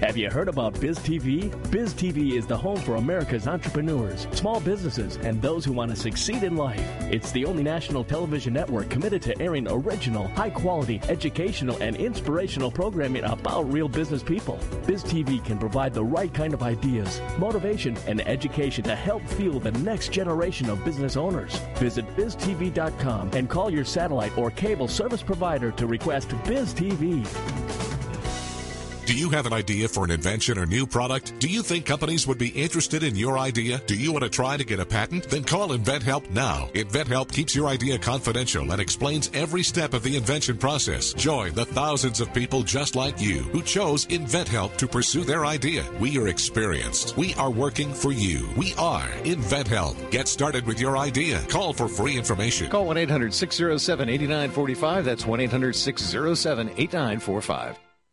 Have you heard about Biz TV? Biz TV is the home for America's entrepreneurs, small businesses, and those who want to succeed in life. It's the only national television network committed to airing original, high-quality, educational, and inspirational programming about real business people. Biz TV can provide the right kind of ideas, motivation, and education to help fuel the next generation of business owners. Visit BizTV.com and call your satellite or cable service provider to request Biz TV. Do you have an idea for an invention or new product? Do you think companies would be interested in your idea? Do you want to try to get a patent? Then call InventHelp now. InventHelp keeps your idea confidential and explains every step of the invention process. Join the thousands of people just like you who chose InventHelp to pursue their idea. We are experienced. We are working for you. We are InventHelp. Get started with your idea. Call for free information. Call 1-800-607-8945. That's 1-800-607-8945.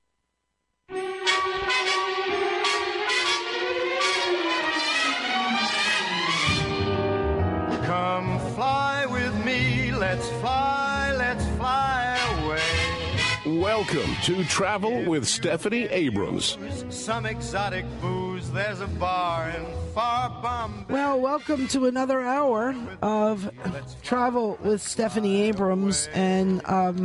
Let's fly away. Welcome to Travel with Stephanie Abrams. Some exotic booze, there's a bar in far Bombay. Well, welcome to another hour of Travel with Stephanie Abrams. And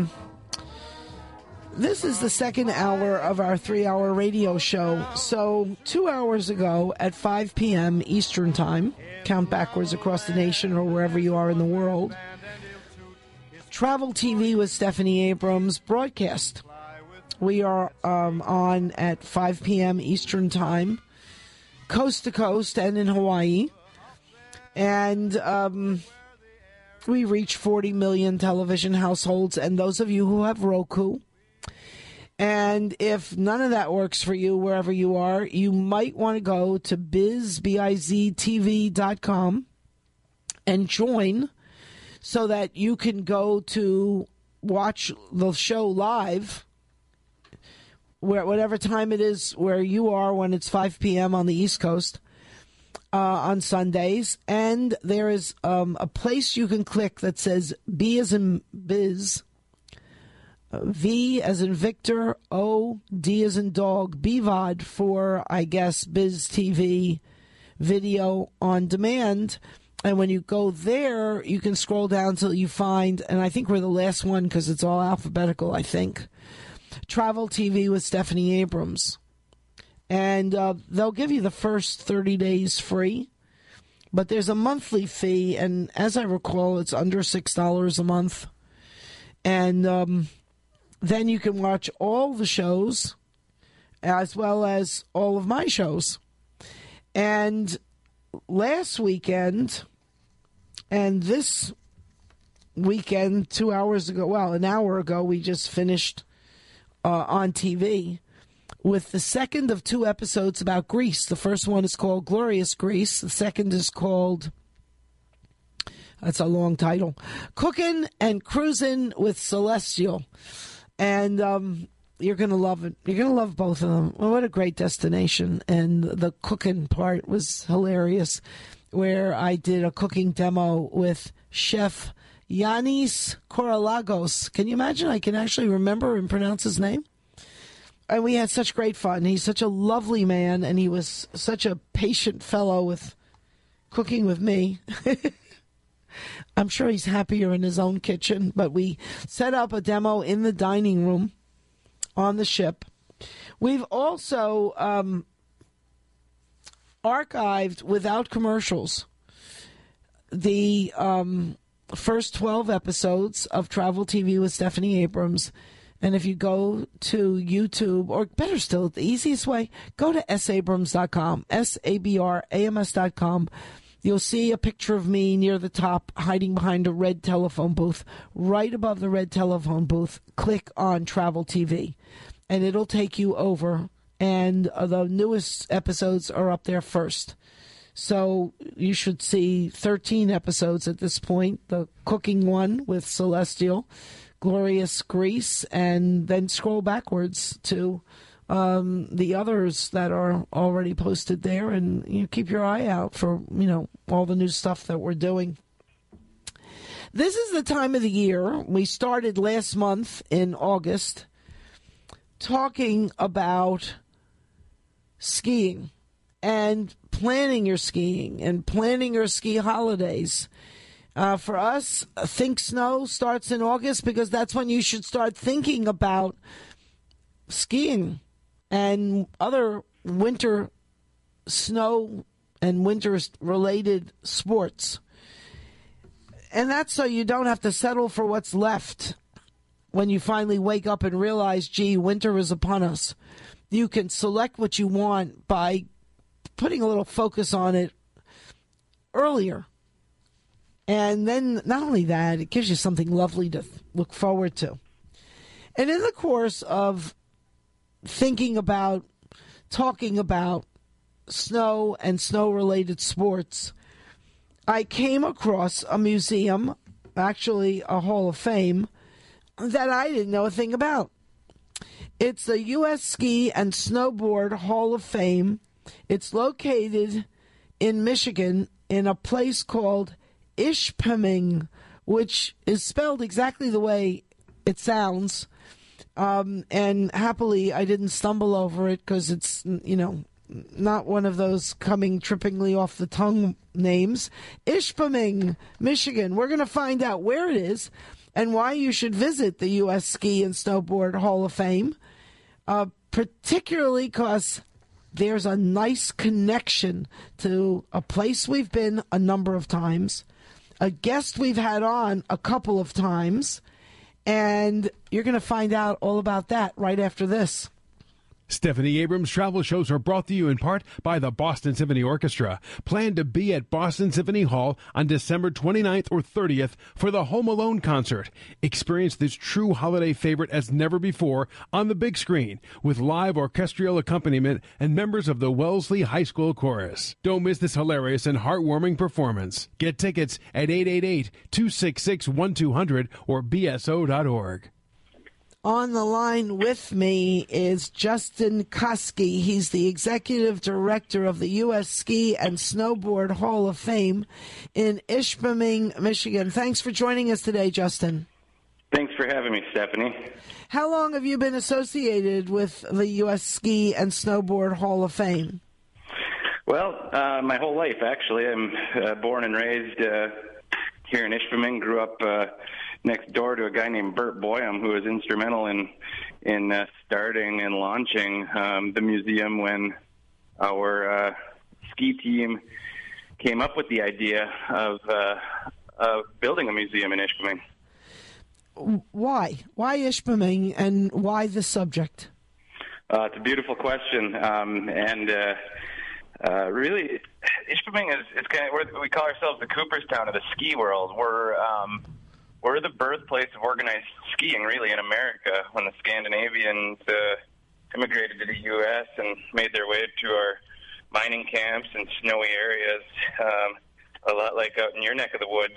this is the second hour of our 3-hour radio show. So 2 hours ago at 5 p.m. Eastern Time, count backwards across the nation or wherever you are in the world, Travel TV with Stephanie Abrams broadcast. We are on at 5 p.m. Eastern Time, coast to coast and in Hawaii. And we reach 40 million television households. And those of you who have Roku, and if none of that works for you wherever you are, you might want to go to biztv.com and join, so that you can go to watch the show live, whatever time it is where you are when it's 5 p.m. on the East Coast on Sundays. And there is a place you can click that says B as in Biz, V as in Victor, O, D as in dog, BVOD for, I guess, Biz TV video on demand. And when you go there, you can scroll down till you find, and I think we're the last one because it's all alphabetical, I think, Travel TV with Stephanie Abrams. And they'll give you the first 30 days free, but there's a monthly fee, and as I recall, it's under $6 a month. And then you can watch all the shows as well as all of my shows. And last weekend and this weekend, 2 hours ago, well, an hour ago, we just finished on TV with the second of 2 episodes about Greece. The first one is called Glorious Greece. The second is called, that's a long title, Cooking and Cruising with Celestial. And you're going to love it. You're going to love both of them. Well, what a great destination. And the cooking part was hilarious, where I did a cooking demo with Chef Yanis Korolagos. Can you imagine? I can actually remember and pronounce his name. And we had such great fun. He's such a lovely man, and he was such a patient fellow with cooking with me. I'm sure he's happier in his own kitchen. But we set up a demo in the dining room on the ship. We've also archived without commercials the first 12 episodes of Travel TV with Stephanie Abrams. And if you go to YouTube, or better still, the easiest way, go to sabrams.com, SABRAMS.com. You'll see a picture of me near the top, hiding behind a red telephone booth. Right above the red telephone booth, click on Travel TV, and it'll take you over. And the newest episodes are up there first. So you should see 13 episodes at this point. The cooking one with Celestial, Glorious Greece, and then scroll backwards to the others that are already posted there. And you keep your eye out for, all the new stuff that we're doing. This is the time of the year. We started last month in August talking about skiing and planning your skiing and planning your ski holidays. For us, Think Snow starts in August because that's when you should start thinking about skiing and other winter snow and winter-related sports. And that's so you don't have to settle for what's left when you finally wake up and realize, gee, winter is upon us. You can select what you want by putting a little focus on it earlier. And then not only that, it gives you something lovely to look forward to. And in the course of thinking about, talking about snow and snow-related sports, I came across a museum, actually a Hall of Fame, that I didn't know a thing about. It's the U.S. Ski and Snowboard Hall of Fame. It's located in Michigan in a place called Ishpeming, which is spelled exactly the way it sounds. And happily, I didn't stumble over it because it's, not one of those coming trippingly off the tongue names. Ishpeming, Michigan. We're going to find out where it is and why you should visit the U.S. Ski and Snowboard Hall of Fame, particularly because there's a nice connection to a place we've been a number of times, a guest we've had on a couple of times, and you're going to find out all about that right after this. Stephanie Abrams' travel shows are brought to you in part by the Boston Symphony Orchestra. Plan to be at Boston Symphony Hall on December 29th or 30th for the Home Alone concert. Experience this true holiday favorite as never before on the big screen with live orchestral accompaniment and members of the Wellesley High School Chorus. Don't miss this hilarious and heartwarming performance. Get tickets at 888-266-1200 or bso.org. On the line with me is Justin Koski. He's the executive director of the U.S. Ski and Snowboard Hall of Fame in Ishpeming, Michigan. Thanks for joining us today, Justin. Thanks for having me, Stephanie. How long have you been associated with the U.S. Ski and Snowboard Hall of Fame? Well, my whole life, actually. I'm born and raised here in Ishpeming, grew up next door to a guy named Bert Boyum, who was instrumental in starting and launching the museum when our ski team came up with the idea of building a museum in Ishpeming. Why? Why Ishpeming, and why this subject? It's a beautiful question, really, Ishpeming is kind of, we call ourselves the Cooperstown of the ski world. We're the birthplace of organized skiing, really, in America. When the Scandinavians immigrated to the U.S. and made their way to our mining camps and snowy areas, a lot like out in your neck of the woods,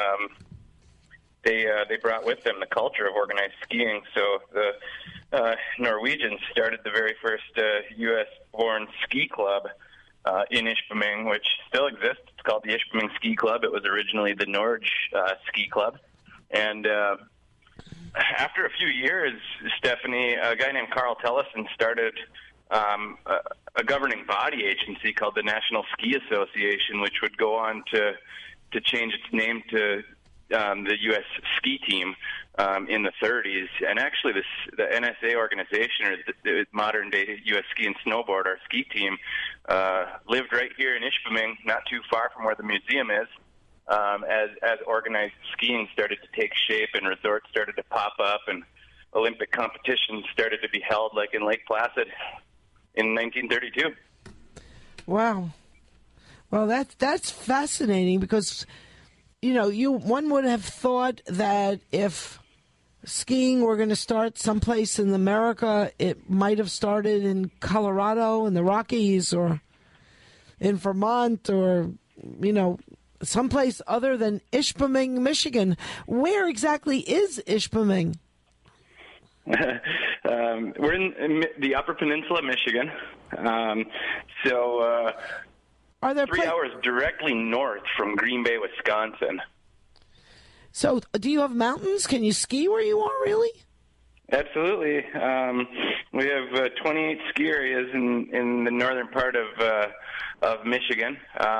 they brought with them the culture of organized skiing. So the Norwegians started the very first U.S.-born ski club in Ishpeming, which still exists. It's called the Ishpeming Ski Club. It was originally the Norge Ski Club. And after a few years, Stephanie, a guy named Carl Tellison started a governing body agency called the National Ski Association, which would go on to change its name to the U.S. Ski Team in the 30s. And actually, the NSA organization, or the modern-day U.S. Ski and Snowboard, our ski team, lived right here in Ishpeming, not too far from where the museum is. As organized skiing started to take shape and resorts started to pop up and Olympic competitions started to be held, like in Lake Placid in 1932. Wow. Well, that's fascinating because, one would have thought that if skiing were going to start someplace in America, it might have started in Colorado in the Rockies or in Vermont or, someplace other than Ishpeming, Michigan. Where exactly is Ishpeming? We're in the Upper Peninsula, Michigan. Are there 3 hours directly north from Green Bay, Wisconsin. So do you have mountains? Can you ski where you are, really? Absolutely. We have 28 ski areas in the northern part of Michigan.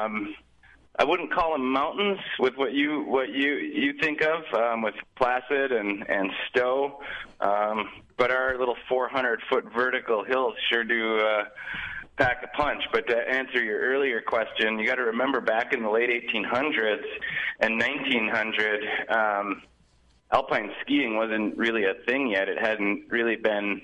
I wouldn't call them mountains with what you think of with Placid and Stowe, but our little 400-foot vertical hills sure do pack a punch. But to answer your earlier question, you got to remember back in the late 1800s and 1900. Alpine skiing wasn't really a thing yet. It hadn't really been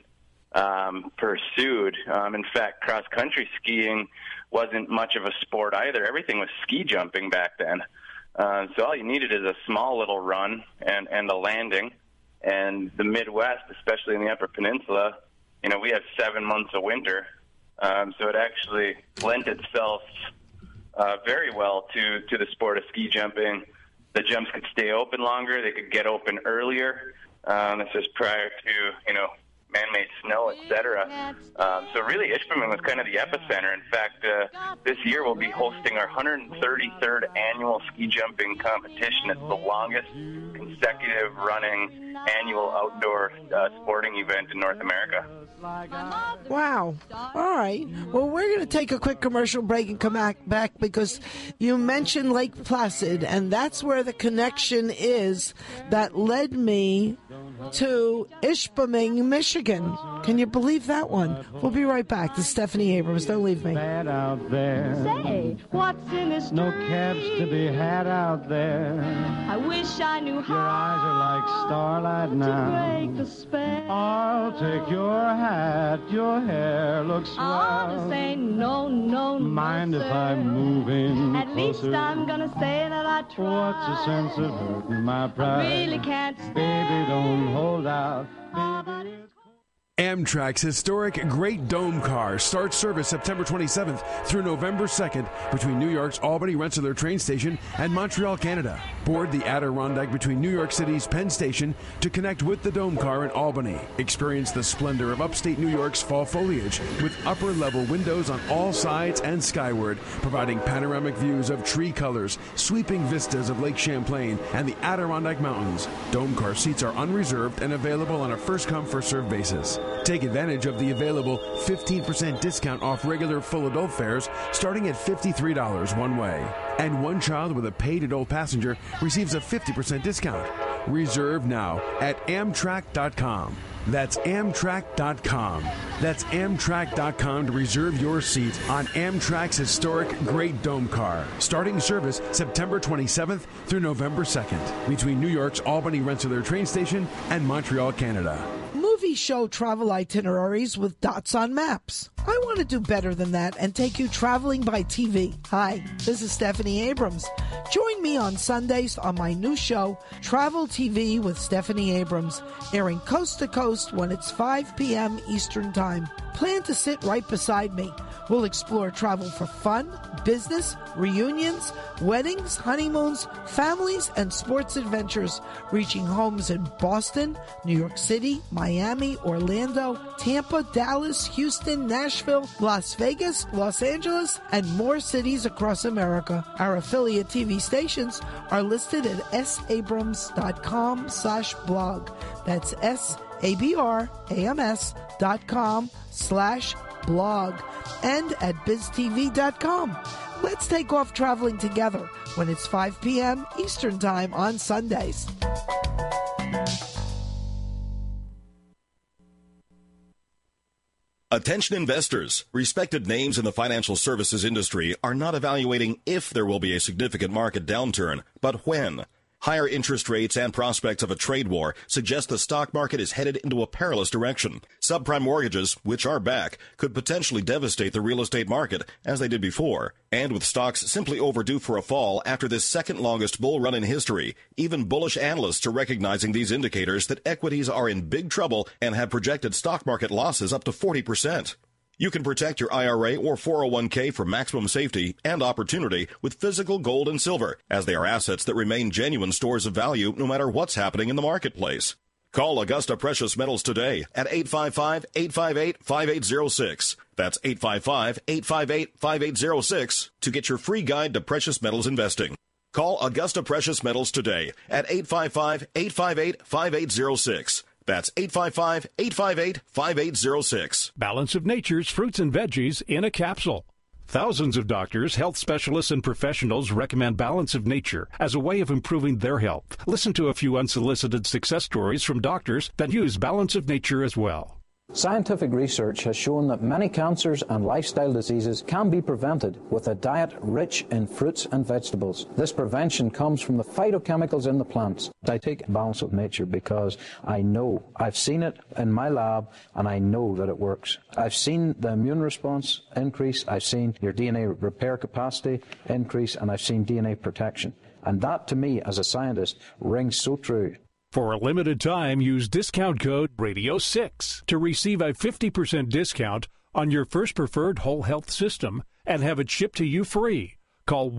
pursued. In fact, cross-country skiing wasn't much of a sport either. Everything was ski jumping back then. So all you needed is a small little run and a landing. And the Midwest, especially in the Upper Peninsula, we have 7 months of winter. So it actually lent itself very well to the sport of ski jumping. The jumps could stay open longer. They could get open earlier. This is prior to, man-made snow, etc. So really, Ishpeming was kind of the epicenter. In fact, this year we'll be hosting our 133rd annual ski jumping competition. It's the longest consecutive running annual outdoor sporting event in North America. Wow. All right. Well, we're going to take a quick commercial break and come back because you mentioned Lake Placid, and that's where the connection is that led me to Ishpeming, Michigan. Can you believe that one? We'll be right back. This is Stephanie Abrams. Don't leave me. Out there. Say, what's in this No cabs to be had out there. I wish I knew how. Your eyes are like starlight now. To break the spell. I'll take your hat. Your hair looks swell. I ought to say no, Mind no, if sir. I'm moving At least closer? I'm gonna say that I tried. What's the sense of hurting my pride? I really can't stand. Baby, don't hold out. Baby, Amtrak's historic Great Dome Car starts service September 27th through November 2nd between New York's Albany Rensselaer train station and Montreal, Canada. Board the Adirondack between New York City's Penn Station to connect with the Dome Car in Albany. Experience the splendor of upstate New York's fall foliage with upper-level windows on all sides and skyward, providing panoramic views of tree colors, sweeping vistas of Lake Champlain and the Adirondack Mountains. Dome Car seats are unreserved and available on a first-come, first-served basis. Take advantage of the available 15% discount off regular full adult fares starting at $53 one way. And one child with a paid adult passenger receives a 50% discount. Reserve now at Amtrak.com. That's Amtrak.com. That's Amtrak.com to reserve your seat on Amtrak's historic Great Dome Car. Starting service September 27th through November 2nd between New York's Albany Rensselaer train station and Montreal, Canada. Movie show travel itineraries with dots on maps. I want to do better than that and take you traveling by TV. Hi, this is Stephanie Abrams. Join me on Sundays on my new show, Travel TV with Stephanie Abrams, airing coast to coast when it's 5 p.m. Eastern Time. Plan to sit right beside me. We'll explore travel for fun, business, reunions, weddings, honeymoons, families, and sports adventures, reaching homes in Boston, New York City, Miami, Orlando, Tampa, Dallas, Houston, Nashville, Las Vegas, Los Angeles, and more cities across America. Our affiliate TV stations are listed at sabrams.com/blog. That's sabrams.com/blog and at biztv.com. Let's take off traveling together when it's 5 p.m. Eastern Time on Sundays. Attention investors. Respected names in the financial services industry are not evaluating if there will be a significant market downturn, but when. Higher interest rates and prospects of a trade war suggest the stock market is headed into a perilous direction. Subprime mortgages, which are back, could potentially devastate the real estate market, as they did before. And with stocks simply overdue for a fall after this second longest bull run in history, even bullish analysts are recognizing these indicators that equities are in big trouble and have projected stock market losses up to 40%. You can protect your IRA or 401k for maximum safety and opportunity with physical gold and silver, as they are assets that remain genuine stores of value no matter what's happening in the marketplace. Call Augusta Precious Metals today at 855-858-5806. That's 855-858-5806 to get your free guide to precious metals investing. Call Augusta Precious Metals today at 855-858-5806. That's 855-858-5806. Balance of Nature's fruits and veggies in a capsule. Thousands of doctors, health specialists, and professionals recommend Balance of Nature as a way of improving their health. Listen to a few unsolicited success stories from doctors that use Balance of Nature as well. Scientific research has shown that many cancers and lifestyle diseases can be prevented with a diet rich in fruits and vegetables. This prevention comes from the phytochemicals in the plants. I take Balance of Nature because I know, I've seen it in my lab, and I know that it works. I've seen the immune response increase, I've seen your DNA repair capacity increase, and I've seen DNA protection. And that, to me, as a scientist, rings so true. For a limited time, use discount code RADIO6 to receive a 50% discount on your first preferred whole health system and have it shipped to you free. Call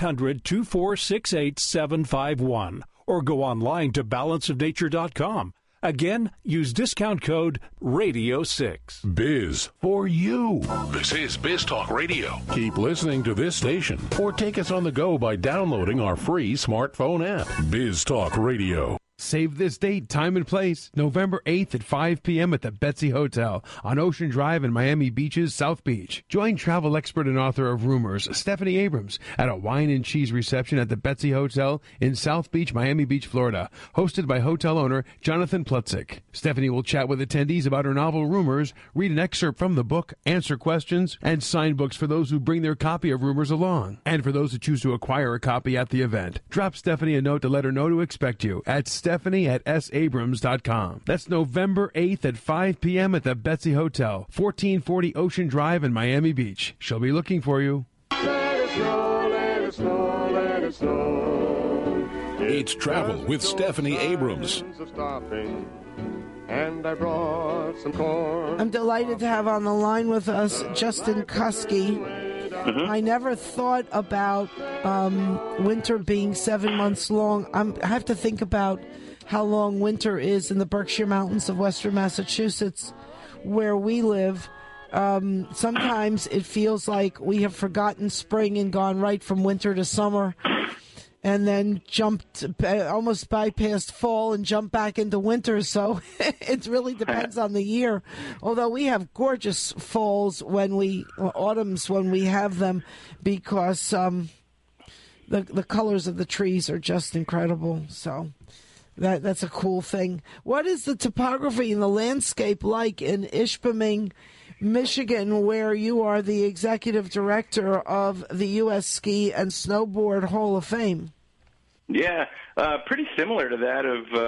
1-800-246-8751 or go online to balanceofnature.com. Again, use discount code RADIO6. Biz for you. This is Biz Talk Radio. Keep listening to this station or take us on the go by downloading our free smartphone app. Biz Talk Radio. Save this date, time, and place. November 8th at 5 p.m. at the Betsy Hotel on Ocean Drive in Miami Beach's South Beach. Join travel expert and author of Rumors, Stephanie Abrams, at a wine and cheese reception at the Betsy Hotel in South Beach, Miami Beach, Florida, hosted by hotel owner Jonathan Plutzik. Stephanie will chat with attendees about her novel Rumors, read an excerpt from the book, answer questions, and sign books for those who bring their copy of Rumors along. And for those who choose to acquire a copy at the event, drop Stephanie a note to let her know to expect you at Stephanie@sabrams.com. That's November 8th at 5 p.m. at the Betsy Hotel, 1440 Ocean Drive in Miami Beach. She'll be looking for you. Let it snow, let it snow, let it snow. It's Travel with Stephanie Abrams. And I brought some corn. I'm delighted to have on the line with us Justin Kuski. I never thought about winter being 7 months long. I have to think about how long winter is in the Berkshire Mountains of Western Massachusetts, where we live. Sometimes it feels like we have forgotten spring and gone right from winter to summer, and then jumped, almost bypassed fall and jumped back into winter. So it really depends on the year. Although we have gorgeous falls autumns when we have them, because the colors of the trees are just incredible. So that's a cool thing. What is the topography and the landscape like in Ishpeming, Michigan, where you are the executive director of the U.S. Ski and Snowboard Hall of Fame? Yeah, pretty similar to that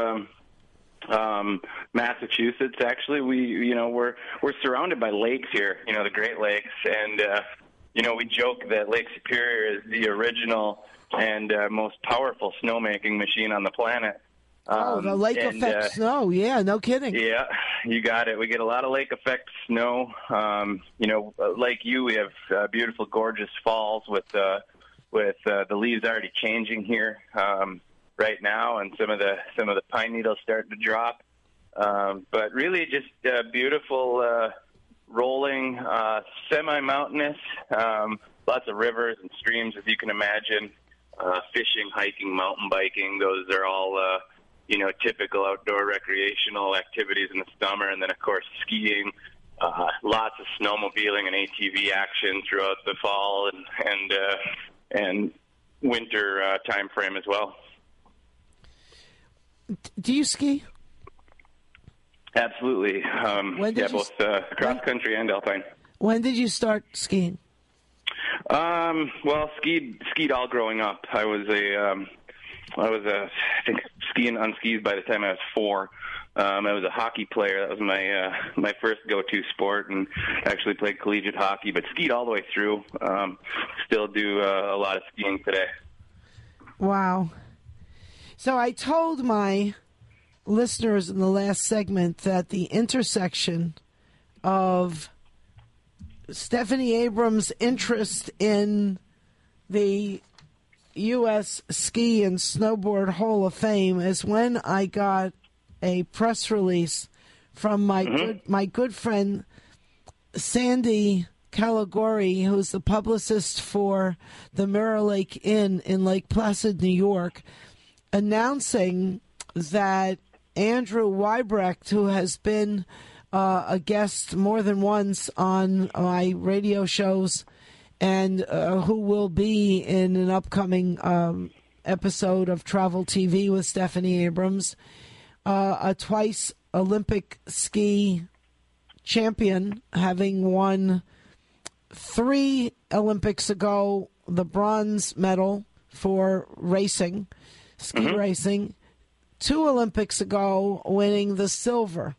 of Massachusetts. Actually, we're surrounded by lakes here. The Great Lakes, and we joke that Lake Superior is the original and most powerful snowmaking machine on the planet. The lake effect snow. Yeah, no kidding. Yeah, you got it. We get a lot of lake effect snow. Like you, we have beautiful, gorgeous falls with the leaves already changing here right now, and some of the pine needles starting to drop. But really, just beautiful, rolling, semi-mountainous, lots of rivers and streams, as you can imagine. Fishing, hiking, mountain biking, those are all typical outdoor recreational activities in the summer. And then, of course, skiing, lots of snowmobiling and ATV action throughout the fall and winter time frame as well. Do you ski? Absolutely. Both cross country and alpine. When did you start skiing? Well, skied all growing up. I was I think skiing on skis by the time I was 4. I was a hockey player. That was my first go-to sport, and actually played collegiate hockey, but skied all the way through. Still do a lot of skiing today. Wow. So I told my listeners in the last segment that the intersection of Stephanie Abrams' interest in the U.S. Ski and Snowboard Hall of Fame is when I got a press release from my good friend Sandy Caligari, who's the publicist for the Mirror Lake Inn in Lake Placid, New York, announcing that Andrew Weibrecht, who has been a guest more than once on my radio shows and who will be in an upcoming episode of Travel TV with Stephanie Abrams, a twice Olympic ski champion, having won 3 Olympics ago the bronze medal for racing, ski racing, 2 Olympics ago winning the silver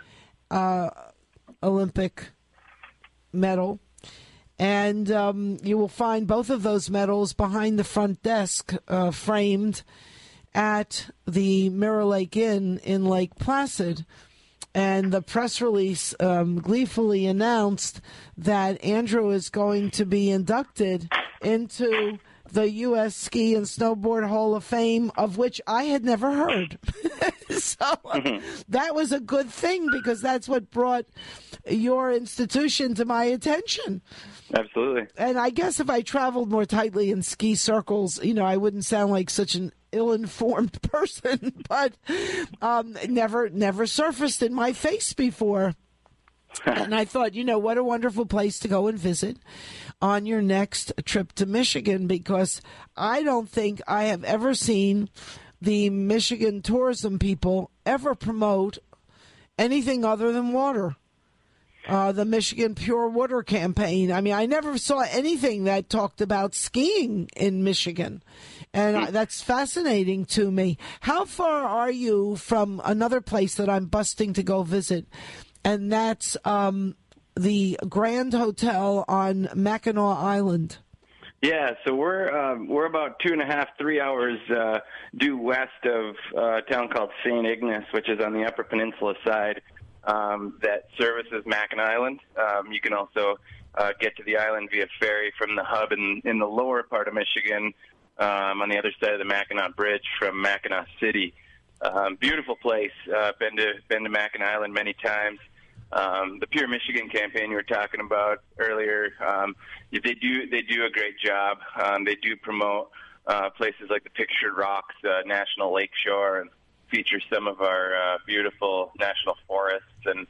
Olympic medal. And you will find both of those medals behind the front desk, framed at the Mirror Lake Inn in Lake Placid. And the press release gleefully announced that Andrew is going to be inducted into the U.S. Ski and Snowboard Hall of Fame, of which I had never heard. So that was a good thing, because that's what brought your institution to my attention. Absolutely. And I guess if I traveled more tightly in ski circles, I wouldn't sound like such an ill-informed person, but never surfaced in my face before. And I thought, what a wonderful place to go and visit on your next trip to Michigan, because I don't think I have ever seen the Michigan tourism people ever promote anything other than water. The Michigan Pure Water campaign. I mean, I never saw anything that talked about skiing in Michigan. And that's fascinating to me. How far are you from another place that I'm busting to go visit? And that's the Grand Hotel on Mackinac Island. Yeah, so we're about 2.5, 3 hours due west of a town called St. Ignace, which is on the Upper Peninsula side. That services Mackinac Island. You can also get to the island via ferry from the hub in the lower part of Michigan, on the other side of the Mackinac Bridge from Mackinac City. Beautiful place. Been to Mackinac Island many times. The Pure Michigan campaign you were talking about earlier, they do a great job. They do promote places like the Pictured Rocks National Lakeshore, and feature some of our beautiful national forests and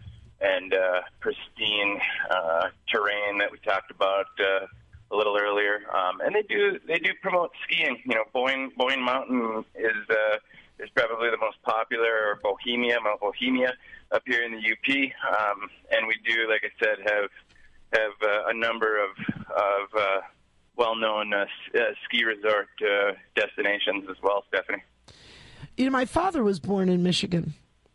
pristine terrain that we talked about a little earlier. And they do promote skiing. Boyne Mountain is probably the most popular, or Mount Bohemia up here in the UP. And we do, like I said, have a number of well-known ski resort destinations as well, Stephanie. My father was born in Michigan.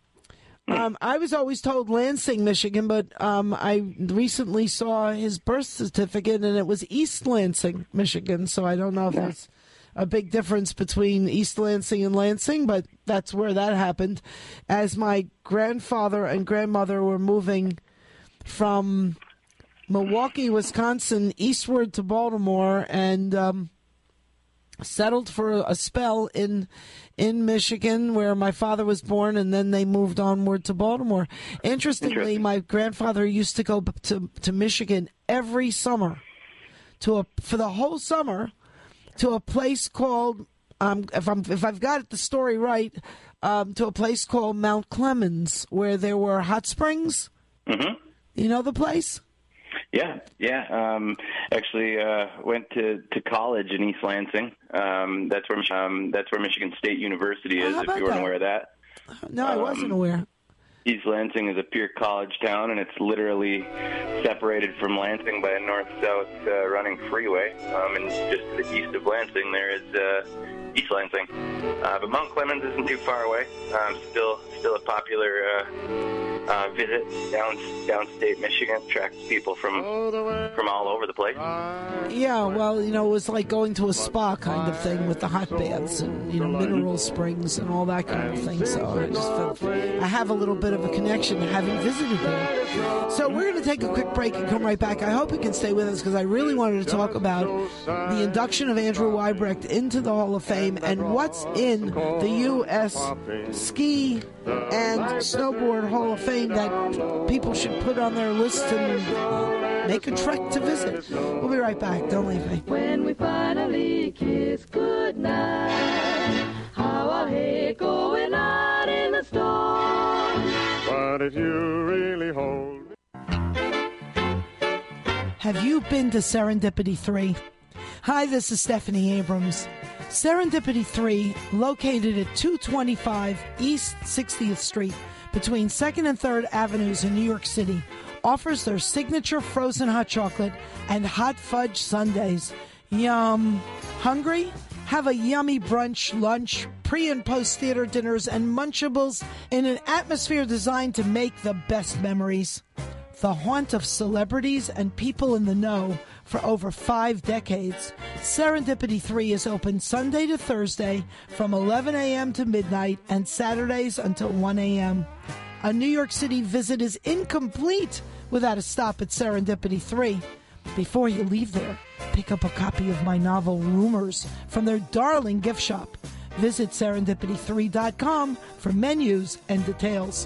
I was always told Lansing, Michigan, but I recently saw his birth certificate, and it was East Lansing, Michigan. So I don't know if there's a big difference between East Lansing and Lansing, but that's where that happened. As my grandfather and grandmother were moving from Milwaukee, Wisconsin, eastward to Baltimore, and settled for a spell in Michigan, where my father was born, and then they moved onward to Baltimore. Interestingly, my grandfather used to go to Michigan every summer for the whole summer to a place called if I've got the story right, to a place called Mount Clemens, where there were hot springs. Mm-hmm. You know the place? Yeah. Actually, went to college in East Lansing. That's where Michigan State University is. If you weren't aware of that. No, I wasn't aware. East Lansing is a pure college town, and it's literally separated from Lansing by a north-south running freeway. And just to the east of Lansing, there is East Lansing. But Mount Clemens isn't too far away. Still a popular visit downstate Michigan. Attracts people from all over the place. Yeah, well, it was like going to a spa kind of thing with the hot baths and mineral springs and all that kind of thing. So I just felt I have a little bit of a connection having visited there. So we're going to take a quick break and come right back. I hope you can stay with us, because I really wanted to talk about the induction of Andrew Weibrecht into the Hall of Fame and what's in the U.S. Ski and Snowboard Hall of Fame that people should put on their list and make a trek to visit. We'll be right back. Don't leave me. When we finally kiss goodnight, how I hate going out in the store. But if you really hold... Have you been to Serendipity 3? Hi, this is Stephanie Abrams. Serendipity 3, located at 225 East 60th Street, between 2nd and 3rd Avenues in New York City, offers their signature frozen hot chocolate and hot fudge sundaes. Yum. Hungry? Have a yummy brunch, lunch, pre- and post-theater dinners, and Munchables in an atmosphere designed to make the best memories. The haunt of celebrities and people in the know for over 5 decades, Serendipity 3 is open Sunday to Thursday from 11 a.m. to midnight and Saturdays until 1 a.m. A New York City visit is incomplete without a stop at Serendipity 3. Before you leave there, pick up a copy of my novel Rumors from their darling gift shop. Visit serendipity3.com for menus and details.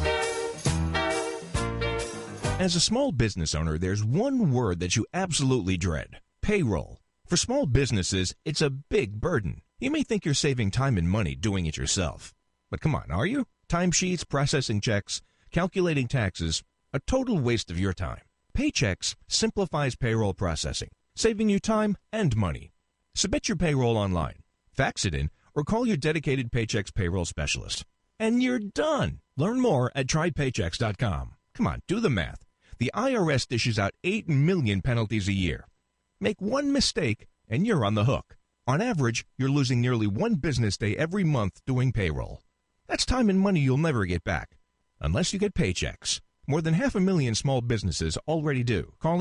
As a small business owner, there's one word that you absolutely dread: payroll. For small businesses, it's a big burden. You may think you're saving time and money doing it yourself. But come on, are you? Timesheets, processing checks, calculating taxes, a total waste of your time. Paychex simplifies payroll processing, saving you time and money. Submit your payroll online, fax it in, or call your dedicated Paychex payroll specialist. And you're done. Learn more at trypaychex.com. Come on, do the math. The IRS dishes out 8 million penalties a year. Make one mistake, and you're on the hook. On average, you're losing nearly 1 business day every month doing payroll. That's time and money you'll never get back, unless you get Paychex. More than 500,000 small businesses already do. Call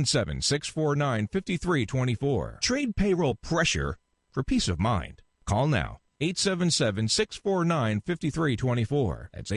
877-649-5324. Trade payroll pressure for peace of mind. Call now. 877-649-5324. That's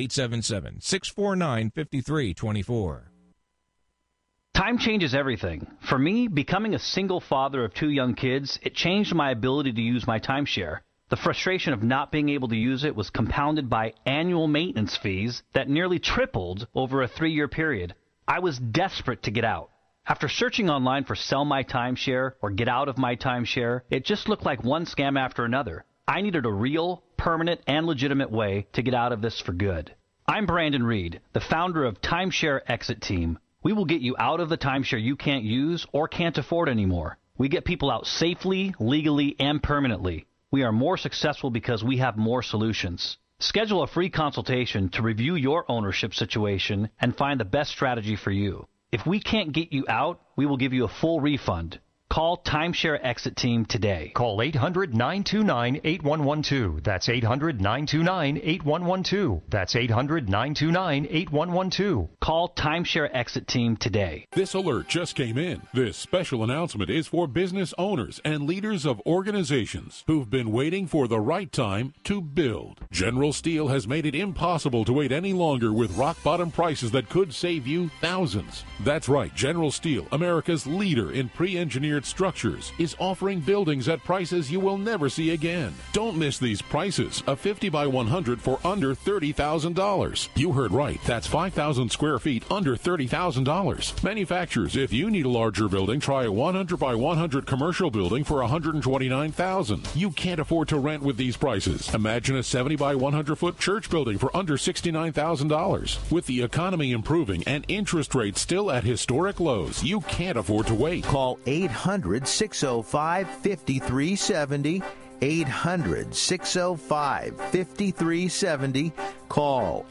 877-649-5324. Time changes everything. For me, becoming a single father of 2 young kids, it changed my ability to use my timeshare. The frustration of not being able to use it was compounded by annual maintenance fees that nearly tripled over a 3-year period. I was desperate to get out. After searching online for Sell My Timeshare or Get Out of My Timeshare, it just looked like one scam after another. I needed a real, permanent, and legitimate way to get out of this for good. I'm Brandon Reed, the founder of Timeshare Exit Team. We will get you out of the timeshare you can't use or can't afford anymore. We get people out safely, legally, and permanently. We are more successful because we have more solutions. Schedule a free consultation to review your ownership situation and find the best strategy for you. If we can't get you out, we will give you a full refund. Call Timeshare Exit Team today. Call 800-929-8112. That's 800-929-8112. That's 800-929-8112. Call Timeshare Exit Team today. This alert just came in. This special announcement is for business owners and leaders of organizations who've been waiting for the right time to build. General Steel has made it impossible to wait any longer with rock-bottom prices that could save you thousands. That's right, General Steel, America's leader in pre-engineered structures, is offering buildings at prices you will never see again. Don't miss these prices. A 50 by 100 for under $30,000. You heard right. That's 5,000 square feet under $30,000. Manufacturers, if you need a larger building, try a 100 by 100 commercial building for $129,000. You can't afford to rent with these prices. Imagine a 70 by 100 foot church building for under $69,000. With the economy improving and interest rates still at historic lows, you can't afford to wait. Call 800-605-5370. 800-605-5370. Call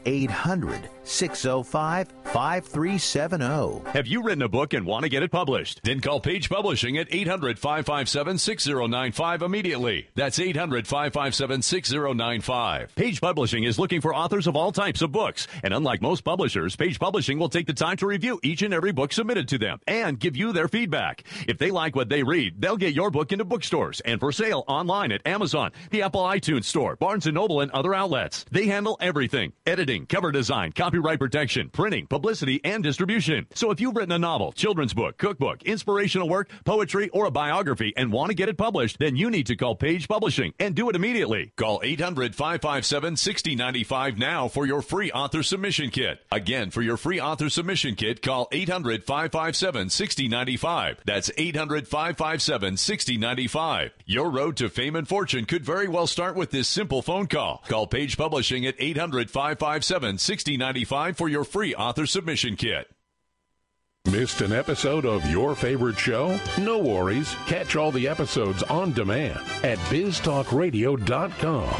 800-605-5370. Have you written a book and want to get it published? Then call Page Publishing at 800-557-6095 immediately. That's 800-557-6095. Page Publishing is looking for authors of all types of books. And unlike most publishers, Page Publishing will take the time to review each and every book submitted to them and give you their feedback. If they like what they read, they'll get your book into bookstores and for sale online at Amazon, the Apple iTunes Store, Barnes & Noble, and other outlets. They handle everything: editing, cover design, copyright protection, printing, publicity, and distribution. So if you've written a novel, children's book, cookbook, inspirational work, poetry, or a biography and want to get it published, then you need to call Page Publishing and do it immediately. Call 800-557-6095 now for your free author submission kit. Again, for your free author submission kit, call 800-557-6095. That's 800-557-6095. Your road to fame and fortune could very well start with this simple phone call. Call Page Publishing at 800 1-800-557-6095 for your free author submission kit. Missed an episode of your favorite show? No worries. Catch all the episodes on demand at biztalkradio.com.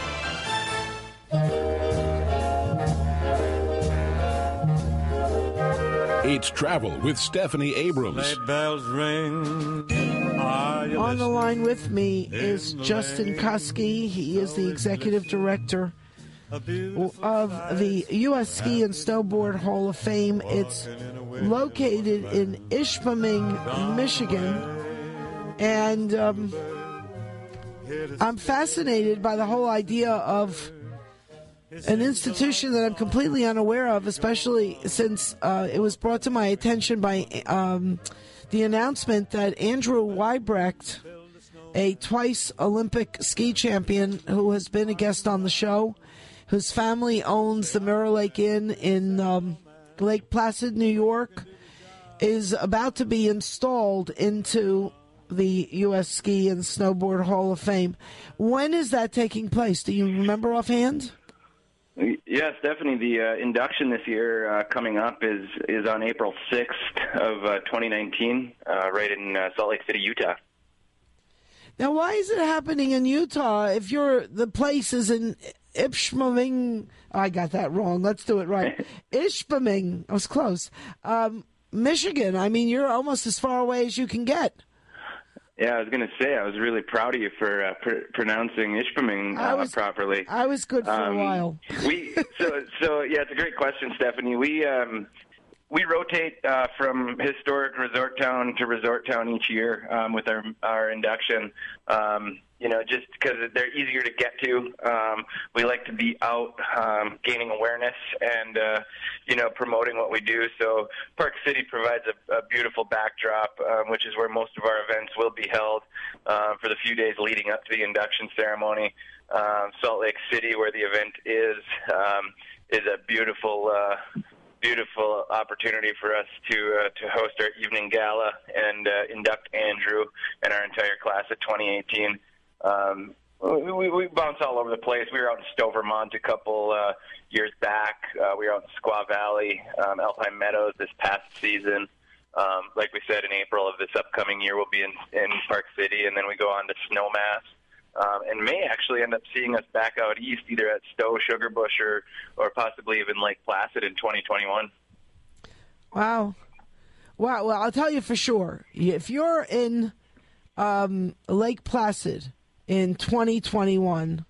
It's Travel with Stephanie Abrams. Sleigh bells ring. On the line with me is Justin Koski. He is the executive director of the U.S. Ski and Snowboard Hall of Fame. It's located in Ishpeming, Michigan. And I'm fascinated by the whole idea of an institution that I'm completely unaware of, especially since it was brought to my attention by the announcement that Andrew Weibrecht, a twice Olympic ski champion who has been a guest on the show, whose family owns the Mirror Lake Inn in Lake Placid, New York, is about to be installed into the U.S. Ski and Snowboard Hall of Fame. When is that taking place? Do you remember offhand? Yes, definitely. The induction this year coming up is on April 6th of 2019, right in Salt Lake City, Utah. Now, why is it happening in Utah if the place is in Ishpeming? I got that wrong. Let's do it right. Ishpeming. I was close. Michigan. I mean, you're almost as far away as you can get. Yeah, I was going to say, I was really proud of you for pronouncing Ishpeming properly. I was good for a while. So yeah, it's a great question, Stephanie. We rotate from historic resort town to resort town each year with our induction. Just because they're easier to get to. We like to be out gaining awareness and, promoting what we do. So Park City provides a beautiful backdrop, which is where most of our events will be held for the few days leading up to the induction ceremony. Salt Lake City, where the event is a beautiful opportunity for us to host our evening gala and induct Andrew and our entire class of 2018. We bounce all over the place. We were out in Stowe, Vermont a couple years back. We were out in Squaw Valley, Alpine Meadows this past season. Like we said, in April of this upcoming year, we'll be in Park City, and then we go on to Snowmass. And may actually end up seeing us back out east, either at Stowe, Sugarbush, or possibly even Lake Placid in 2021. Wow. Well, I'll tell you for sure. If you're in Lake Placid in 2021,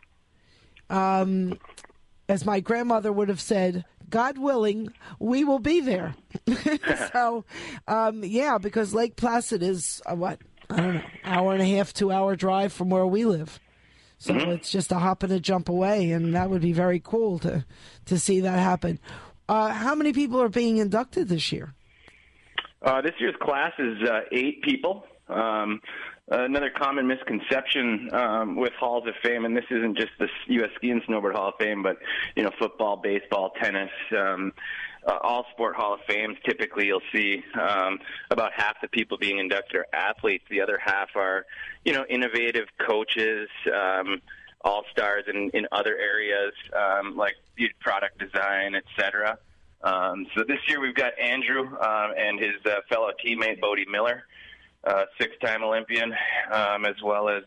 as my grandmother would have said, God willing, we will be there. So, because Lake Placid is, I don't know, hour and a half, 2 hour drive from where we live. So it's just a hop and a jump away, and that would be very cool to see that happen. How many people are being inducted this year? This year's class is 8 people. Another common misconception with Halls of Fame, and this isn't just the U.S. Ski and Snowboard Hall of Fame, but football, baseball, tennis, all sport Hall of Fames. Typically, you'll see about half the people being inducted are athletes. The other half are, innovative coaches, all stars in other areas like product design, etc. So this year we've got Andrew and his fellow teammate Bodie Miller. 6-time Olympian, as well as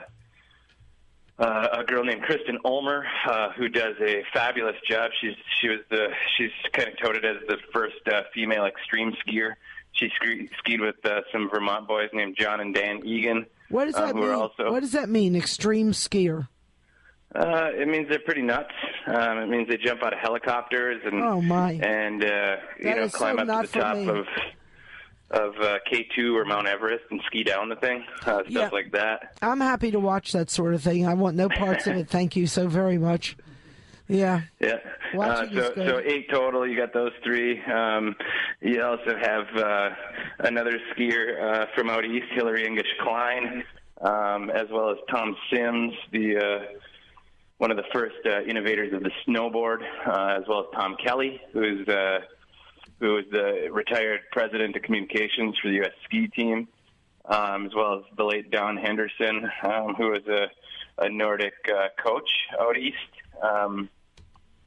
a girl named Kristen Ulmer, who does a fabulous job. She's kind of touted as the first female extreme skier. She skied with some Vermont boys named John and Dan Egan. What does that mean? What does that mean, extreme skier? It means they're pretty nuts. It means they jump out of helicopters and climb up to the top of K2 or Mount Everest and ski down the thing, stuff like that. I'm happy to watch that sort of thing. I want no parts of it. Thank you so very much. Yeah. Yeah. So 8 total. You got those 3. You also have another skier from out east, Hillary English Klein, as well as Tom Sims, one of the first innovators of the snowboard, as well as Tom Kelly, who is the retired president of communications for the U.S. ski team, as well as the late Don Henderson, who was a Nordic coach out east.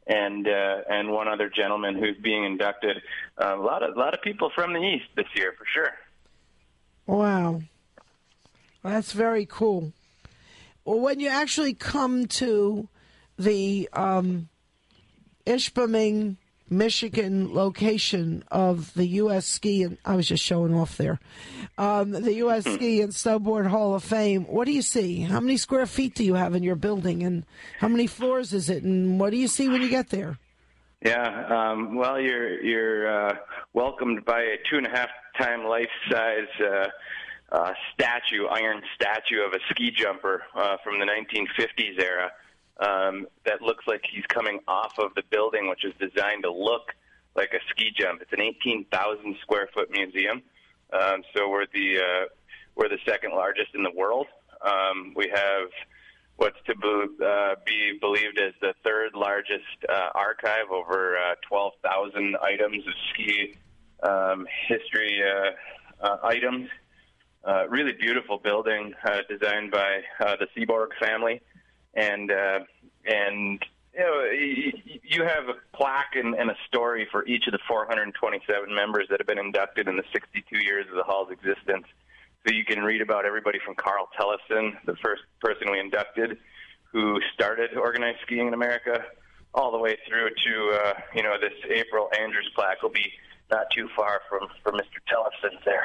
and one other gentleman who's being inducted. A lot of people from the East this year, for sure. Wow. That's very cool. Well, when you actually come to the Ishpeming, Michigan location of the U.S. Ski, and I was just showing off there, the U.S. Ski and Snowboard Hall of Fame, what do you see? How many square feet do you have in your building, and how many floors is it, and what do you see when you get there? Yeah, well, you're welcomed by a 2.5-time life-size iron statue of a ski jumper from the 1950s era. That looks like he's coming off of the building, which is designed to look like a ski jump. It's an 18,000 square foot museum, so we're the second largest in the world. We have what's to be believed as the third largest archive, over 12,000 items of ski history items. Really beautiful building designed by the Seaborg family. And you know, you have a plaque and a story for each of the 427 members that have been inducted in the 62 years of the Hall's existence. So you can read about everybody from Carl Tellefsen, the first person we inducted, who started organized skiing in America, all the way through to, this April Andrews plaque will be not too far from Mr. Tellefsen there.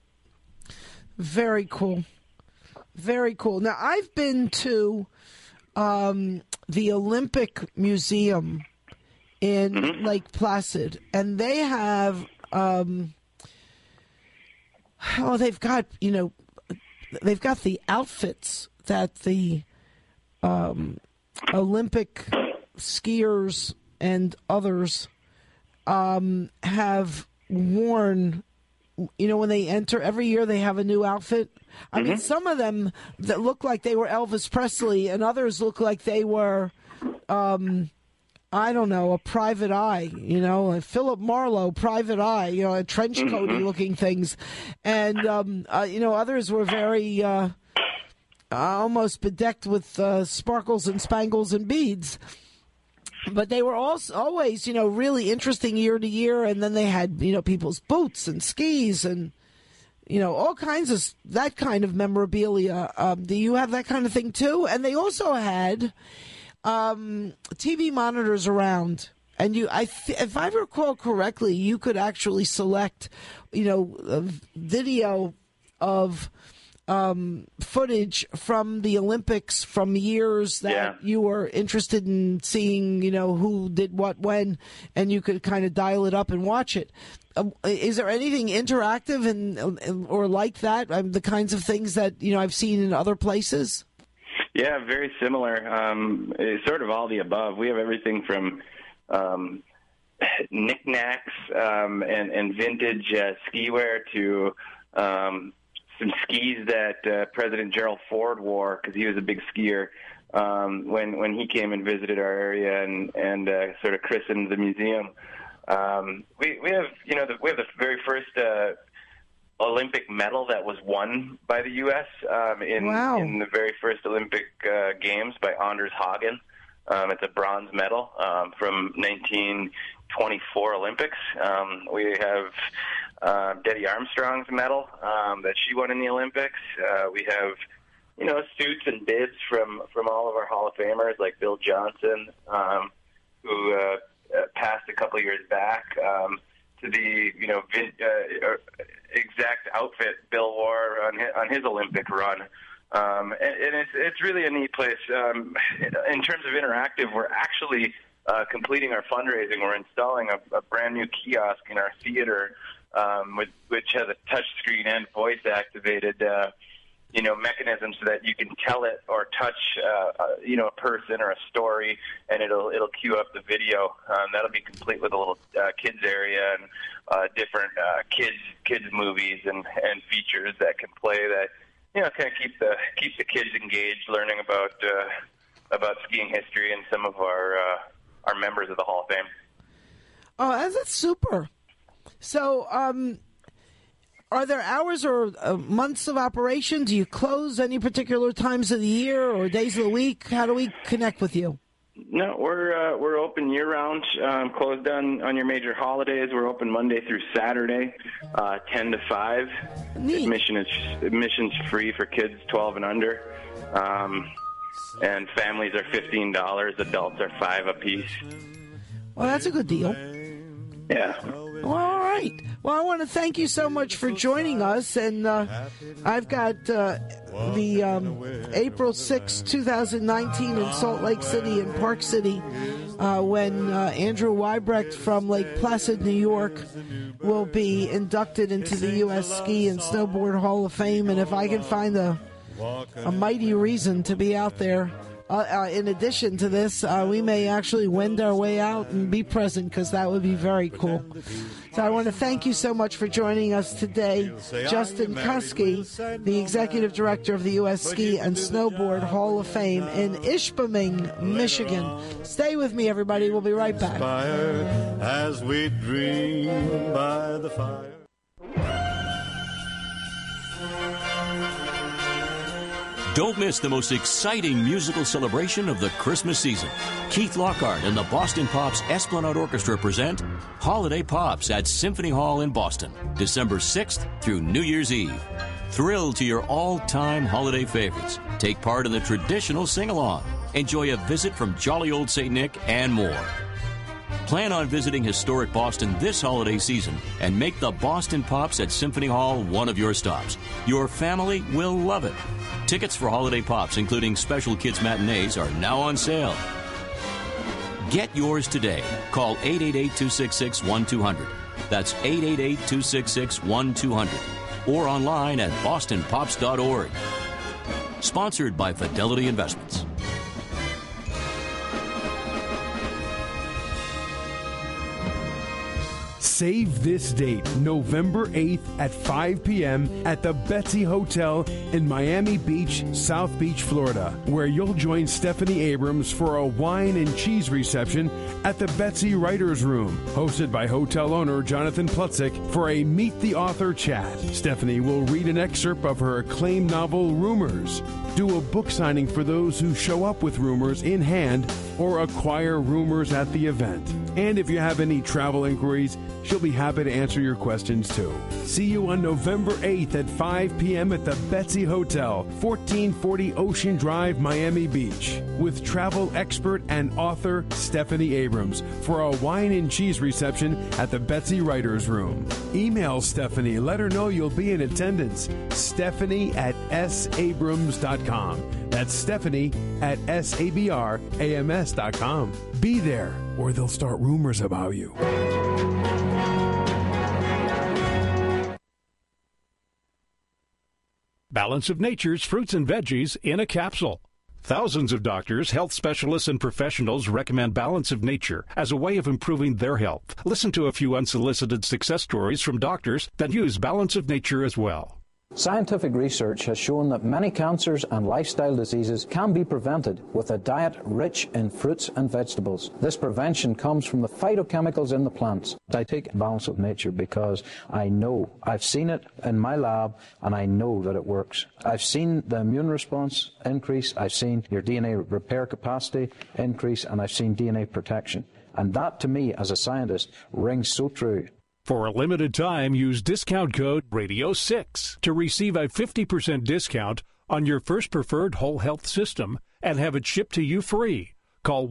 Very cool. Very cool. Now, I've been to the Olympic Museum in Lake Placid, and they have, they've got the outfits that the Olympic skiers and others have worn. You know, when they enter, every year they have a new outfit. I mean, some of them that look like they were Elvis Presley, and others look like they were, I don't know, a Private Eye, a Philip Marlowe Private Eye, a trench coaty looking things. And, others were very almost bedecked with sparkles and spangles and beads. But they were always, really interesting year to year. And then they had, people's boots and skis and, all kinds of that kind of memorabilia. Do you have that kind of thing too? And they also had TV monitors around. And if I recall correctly, you could actually select, a video of footage from the Olympics from years that you were interested in seeing, who did what when, and you could kind of dial it up and watch it. Is there anything interactive and or like that? The kinds of things that I've seen in other places. Yeah, very similar. It's sort of all the above. We have everything from knickknacks and vintage ski wear to some skis that President Gerald Ford wore because he was a big skier when he came and visited our area and sort of christened the museum. We have the very first Olympic medal that was won by the U.S. in the very first Olympic Games by Anders Hagen. It's a bronze medal from 1924 Olympics. We have Debbie Armstrong's medal that she won in the Olympics. We have, suits and bibs from all of our Hall of Famers like Bill Johnson, who passed a couple years back, to the exact outfit Bill wore on his Olympic run. And it's really a neat place. In terms of interactive, we're actually completing our fundraising. We're installing a brand new kiosk in our theater, which has a touch screen and voice activated mechanism so that you can tell it or touch a person or a story, and it'll queue up the video. That'll be complete with a little kids area and different kids movies and features that can play that kind of keep the kids engaged, learning about skiing history and some of our members of the Hall of Fame. Oh, that's super. So, are there hours or months of operation? Do you close any particular times of the year or days of the week? How do we connect with you? No, we're open year round. Closed on your major holidays. We're open Monday through Saturday, 10 to 5. Admission's free for kids 12 and under, and families are $15. Adults are $5 apiece. Well, that's a good deal. Yeah. Well, all right. Well, I want to thank you so much for joining us, and I've got the April 6, 2019 in Salt Lake City and Park City when Andrew Weibrecht from Lake Placid, New York will be inducted into the U.S. Ski and Snowboard Hall of Fame, and if I can find a mighty reason to be out there, in addition to this, we may actually wend our way out and be present, because that would be very cool. So I want to thank you so much for joining us today. Justin Kuski, the Executive Director of the U.S. Ski and Snowboard Hall of Fame in Ishpeming, Michigan. Stay with me, everybody. We'll be right back. As we dream by the fire. Don't miss the most exciting musical celebration of the Christmas season. Keith Lockhart and the Boston Pops Esplanade Orchestra present Holiday Pops at Symphony Hall in Boston, December 6th through New Year's Eve. Thrill to your all-time holiday favorites. Take part in the traditional sing-along. Enjoy a visit from jolly old St. Nick and more. Plan on visiting historic Boston this holiday season and make the Boston Pops at Symphony Hall one of your stops. Your family will love it. Tickets for Holiday Pops, including special kids matinees, are now on sale. Get yours today. Call 888-266-1200. That's 888-266-1200. Or online at bostonpops.org. Sponsored by Fidelity Investments. Save this date, November 8th at 5 p.m. at the Betsy Hotel in Miami Beach, South Beach, Florida, where you'll join Stephanie Abrams for a wine and cheese reception at the Betsy Writers Room, hosted by hotel owner Jonathan Plutzik for a Meet the Author chat. Stephanie will read an excerpt of her acclaimed novel, Rumors, do a book signing for those who show up with Rumors in hand, or acquire Rumors at the event. And if you have any travel inquiries, she'll be happy to answer your questions too. See you on November 8th at 5 p.m. at the Betsy Hotel, 1440 Ocean Drive, Miami Beach, with travel expert and author Stephanie Abrams for a wine and cheese reception at the Betsy Writers Room. Email Stephanie. Let her know you'll be in attendance. Stephanie@sabrams.com. That's Stephanie at sabrams.com. Be there, or they'll start rumors about you. Balance of Nature's fruits and veggies in a capsule. Thousands of doctors, health specialists, and professionals recommend Balance of Nature as a way of improving their health. Listen to a few unsolicited success stories from doctors that use Balance of Nature as well. Scientific research has shown that many cancers and lifestyle diseases can be prevented with a diet rich in fruits and vegetables. This prevention comes from the phytochemicals in the plants. I take Balance of Nature because I know, I've seen it in my lab, and I know that it works. I've seen the immune response increase, I've seen your DNA repair capacity increase, and I've seen DNA protection. And that, to me, as a scientist, rings so true. For a limited time, use discount code RADIO6 to receive a 50% discount on your first preferred whole health system and have it shipped to you free. Call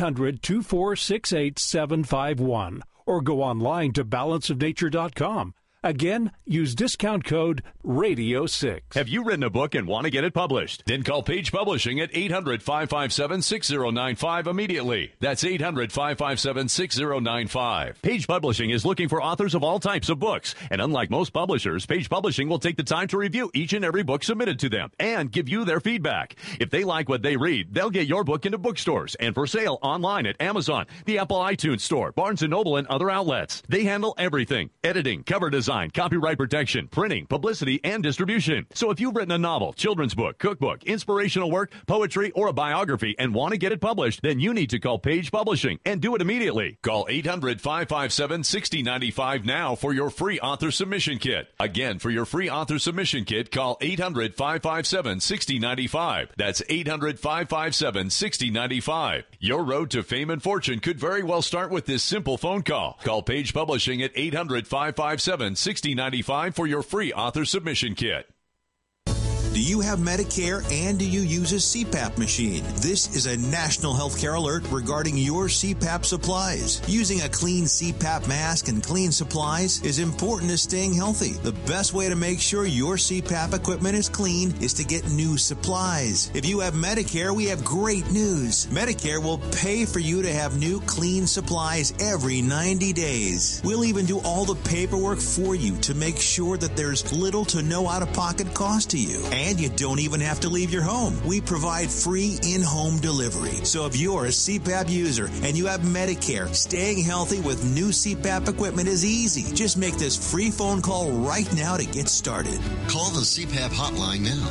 1-800-246-8751 or go online to balanceofnature.com. Again, use discount code RADIO6. Have you written a book and want to get it published? Then call Page Publishing at 800-557-6095 immediately. That's 800-557-6095. Page Publishing is looking for authors of all types of books. And unlike most publishers, Page Publishing will take the time to review each and every book submitted to them and give you their feedback. If they like what they read, they'll get your book into bookstores and for sale online at Amazon, the Apple iTunes Store, Barnes & Noble, and other outlets. They handle everything: editing, cover design, design, copyright protection, printing, publicity, and distribution. So if you've written a novel, children's book, cookbook, inspirational work, poetry, or a biography and want to get it published, then you need to call Page Publishing and do it immediately. Call 800-557-6095 now for your free author submission kit. Again, for your free author submission kit, call 800-557-6095. That's 800-557-6095. Your road to fame and fortune could very well start with this simple phone call. Call Page Publishing at 800-557-6095 for your free author submission kit. Do you have Medicare and do you use a CPAP machine? This is a national healthcare alert regarding your CPAP supplies. Using a clean CPAP mask and clean supplies is important to staying healthy. The best way to make sure your CPAP equipment is clean is to get new supplies. If you have Medicare, we have great news. Medicare will pay for you to have new clean supplies every 90 days. We'll even do all the paperwork for you to make sure that there's little to no out-of-pocket cost to you. And you don't even have to leave your home. We provide free in-home delivery. So if you're a CPAP user and you have Medicare, staying healthy with new CPAP equipment is easy. Just make this free phone call right now to get started. Call the CPAP hotline now.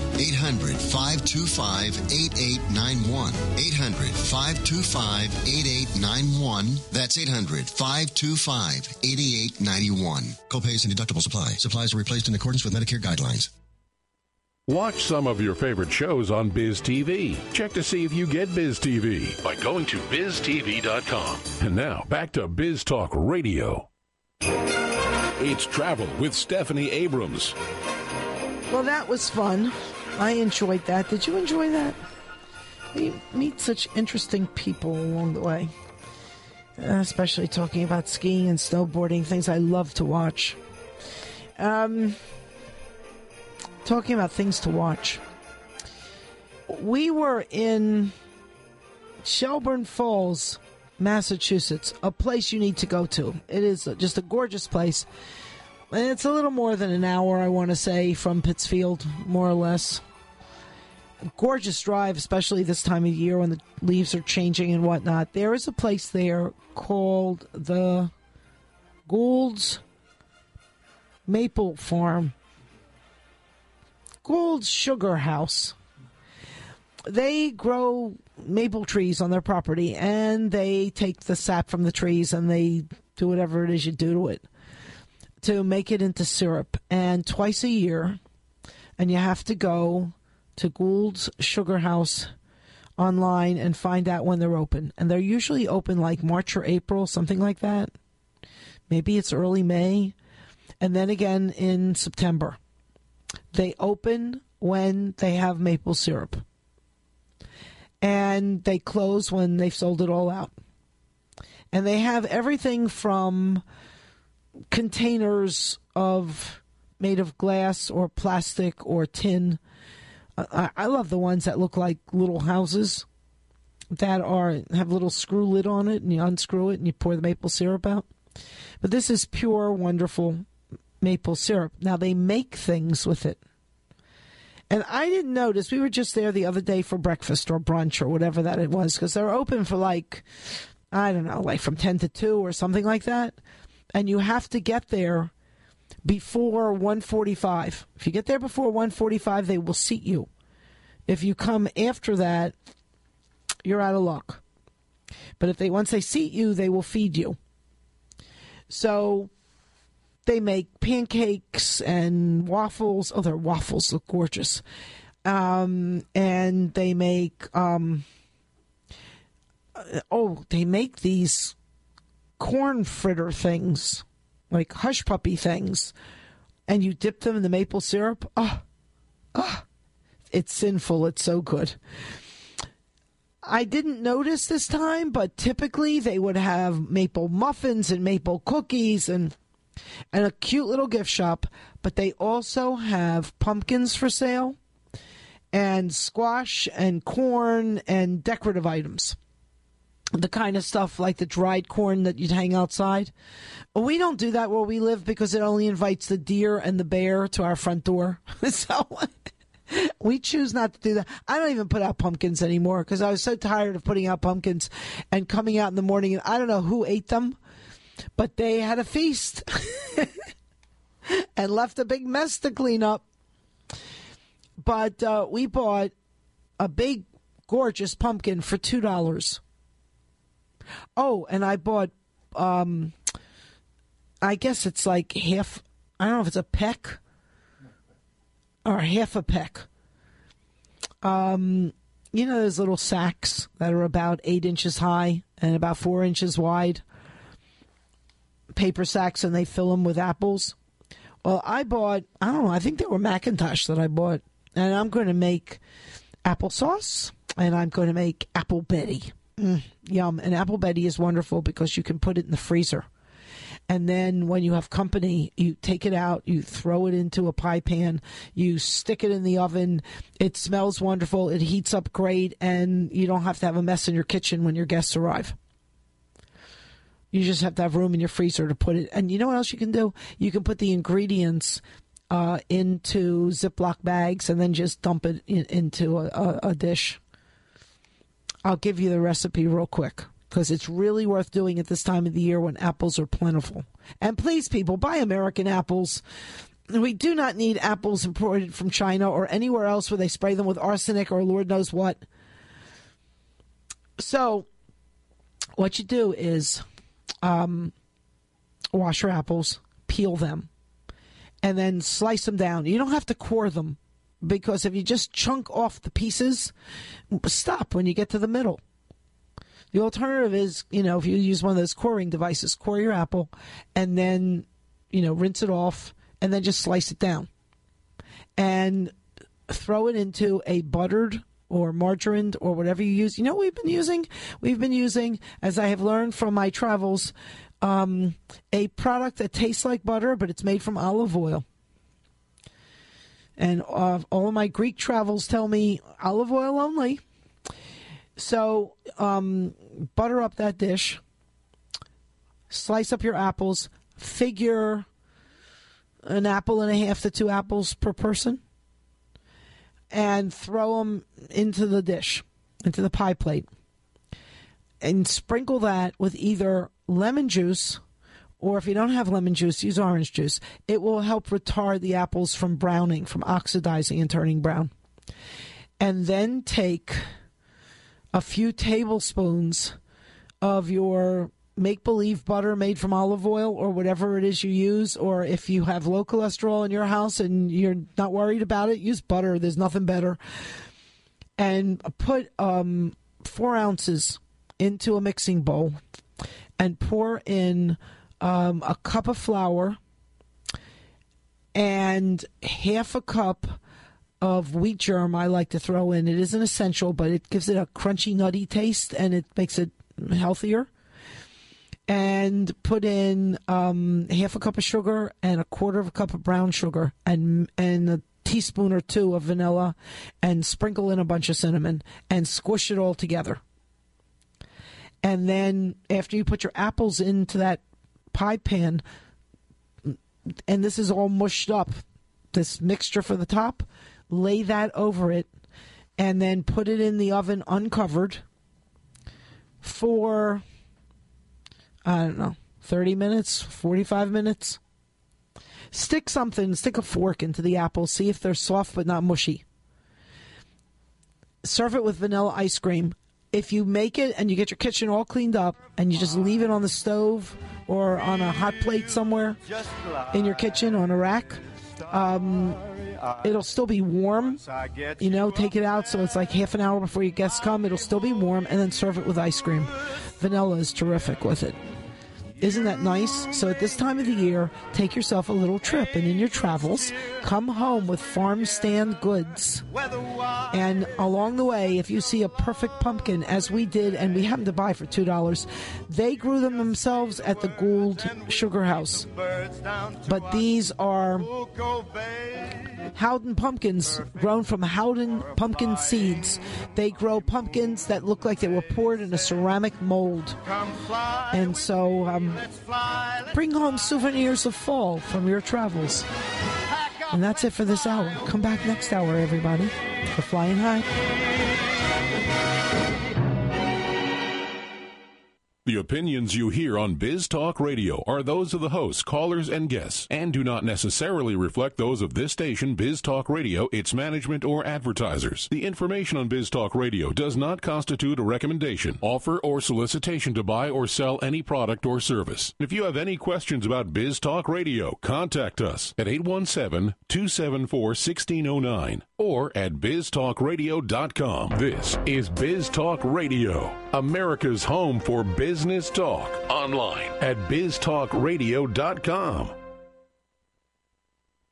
800-525-8891. 800-525-8891. That's 800-525-8891. Copays and deductibles apply. Supplies are replaced in accordance with Medicare guidelines. Watch some of your favorite shows on Biz TV. Check to see if you get Biz TV by going to biztv.com. And now, back to Biz Talk Radio. It's Travel with Stephanie Abrams. Well, that was fun. I enjoyed that. Did you enjoy that? You meet such interesting people along the way. Especially talking about skiing and snowboarding, things I love to watch. Talking about things to watch. We were in Shelburne Falls, Massachusetts, a place you need to go to. It is just a gorgeous place. And it's a little more than an hour, I want to say, from Pittsfield, more or less. A gorgeous drive, especially this time of year when the leaves are changing and whatnot. There is a place there called the Gould's Maple Farm. Gould's Sugar House. They grow maple trees on their property, and they take the sap from the trees and they do whatever it is you do to it to make it into syrup. And twice a year, and you have to go to Gould's Sugar House online and find out when they're open. And they're usually open like March or April, something like that. Maybe it's early May. And then again in September. They open when they have maple syrup. And they close when they've sold it all out. And they have everything from containers made of glass or plastic or tin. I love the ones that look like little houses that have a little screw lid on it, and you unscrew it and you pour the maple syrup out. But this is pure, wonderful maple syrup. Now, they make things with it. And I didn't notice. We were just there the other day for breakfast or brunch or whatever that it was, because they're open for like from 10 to 2 or something like that. And you have to get there before 1:45. If you get there before 1:45, they will seat you. If you come after that, you're out of luck. But once they seat you, they will feed you. So they make pancakes and waffles. Oh, their waffles look gorgeous. And they make these corn fritter things, like hush puppy things, and you dip them in the maple syrup. It's sinful. It's so good. I didn't notice this time, but typically they would have maple muffins and maple cookies and a cute little gift shop, but they also have pumpkins for sale and squash and corn and decorative items. The kind of stuff like the dried corn that you'd hang outside. We don't do that where we live because it only invites the deer and the bear to our front door. So we choose not to do that. I don't even put out pumpkins anymore because I was so tired of putting out pumpkins and coming out in the morning, and I don't know who ate them, but they had a feast. and left a big mess to clean up. But we bought a big, gorgeous pumpkin for $2. Oh, and I bought, I guess it's like half, I don't know if it's a peck or half a peck. You know those little sacks that are about 8 inches high and about 4 inches wide? Paper sacks, and they fill them with apples. Well, I bought, I don't know, I think they were Macintosh that I bought. And I'm going to make applesauce, and I'm going to make Apple Betty. Yum. And Apple Betty is wonderful because you can put it in the freezer. And then when you have company, you take it out, you throw it into a pie pan, you stick it in the oven. It smells wonderful. It heats up great, and you don't have to have a mess in your kitchen when your guests arrive. You just have to have room in your freezer to put it. And you know what else you can do? You can put the ingredients into Ziploc bags and then just dump it into a dish. I'll give you the recipe real quick because it's really worth doing at this time of the year when apples are plentiful. And please, people, buy American apples. We do not need apples imported from China or anywhere else where they spray them with arsenic or Lord knows what. So what you do is wash your apples, peel them, and then slice them down. You don't have to core them because if you just chunk off the pieces, stop when you get to the middle. The alternative is, if you use one of those coring devices, core your apple and then, rinse it off and then just slice it down. And throw it into a buttered or margarine or whatever you use. You know what we've been using? We've been using, as I have learned from my travels, a product that tastes like butter, but it's made from olive oil. And all of my Greek travels tell me olive oil only. So butter up that dish, slice up your apples, figure an apple and a half to 2 apples per person, and throw them into the dish, into the pie plate. And sprinkle that with either lemon juice, or if you don't have lemon juice, use orange juice. It will help retard the apples from browning, from oxidizing and turning brown. And then take a few tablespoons of your make-believe butter made from olive oil or whatever it is you use, or if you have low cholesterol in your house and you're not worried about it, use butter. There's nothing better. And put 4 ounces into a mixing bowl and pour in a cup of flour and half a cup of wheat germ I like to throw in. It isn't essential, but it gives it a crunchy, nutty taste, and it makes it healthier. And put in half a cup of sugar and a quarter of a cup of brown sugar and a teaspoon or 2 of vanilla, and sprinkle in a bunch of cinnamon and squish it all together. And then after you put your apples into that pie pan, and this is all mushed up, this mixture for the top, lay that over it, and then put it in the oven uncovered for, 30 minutes, 45 minutes. Stick a fork into the apples, see if they're soft but not mushy. Serve it with vanilla ice cream. If you make it and you get your kitchen all cleaned up and you just leave it on the stove or on a hot plate somewhere in your kitchen on a rack, it'll still be warm. Take it out so it's like half an hour before your guests come. It'll still be warm, and then serve it with ice cream. Vanilla is terrific with it. Isn't that nice? So at this time of the year, take yourself a little trip, and in your travels, come home with farm stand goods. And along the way, if you see a perfect pumpkin, as we did, and we happened to buy for $2, they grew them themselves at the Gould Sugar House. But these are Howden pumpkins grown from Howden pumpkin seeds. They grow pumpkins that look like they were poured in a ceramic mold. And so bring home souvenirs of fall from your travels. And that's it for this hour. Come back next hour, everybody. We're flying high. The opinions you hear on Biz Talk Radio are those of the hosts, callers, and guests, and do not necessarily reflect those of this station, Biz Talk Radio, its management, or advertisers. The information on Biz Talk Radio does not constitute a recommendation, offer, or solicitation to buy or sell any product or service. If you have any questions about Biz Talk Radio, contact us at 817-274-1609 or at biztalkradio.com. This is Biz Talk Radio, America's home for business talk. Online at biztalkradio.com.